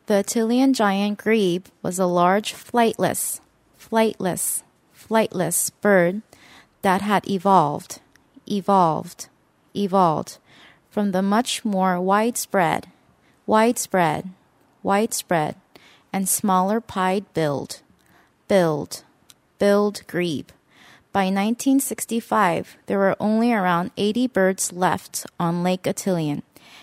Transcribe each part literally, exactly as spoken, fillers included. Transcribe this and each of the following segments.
The Attilian giant grebe was a large flightless, flightless, flightless bird that had evolved, evolved, evolved from the much more widespread, widespread, widespread, and smaller pied-billed, billed, billed grebe. By nineteen sixty-five, there were only around eighty birds left on Lake Attilian.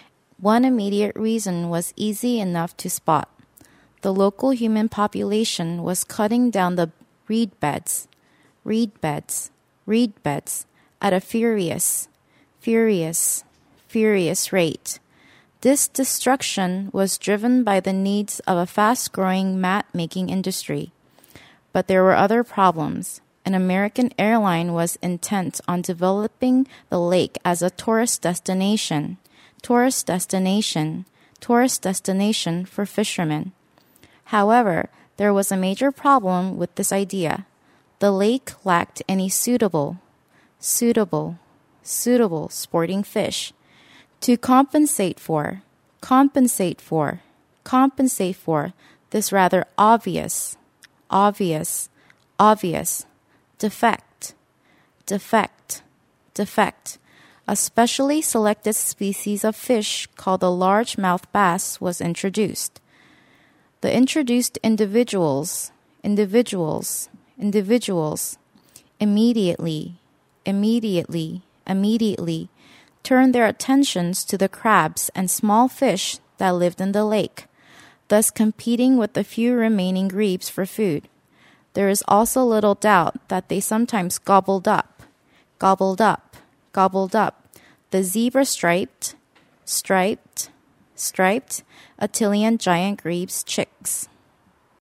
One immediate reason was easy enough to spot. The local human population was cutting down the reed beds, reed beds, reed beds at a furious, furious, furious rate. This destruction was driven by the needs of a fast-growing mat-making industry. But there were other problems. An American airline was intent on developing the lake as a tourist destination. Tourist destination, tourist destination for fishermen. However, there was a major problem with this idea. The lake lacked any suitable, suitable, suitable sporting fish to compensate for, compensate for, compensate for this rather obvious, obvious, obvious defect, defect, defect. A specially selected species of fish called the largemouth bass was introduced. The introduced individuals, individuals, individuals, immediately, immediately, immediately turned their attentions to the crabs and small fish that lived in the lake, thus competing with the few remaining grebes for food. There is also little doubt that they sometimes gobbled up, gobbled up, gobbled up the zebra-striped, striped, striped Attilian giant grebe's chicks.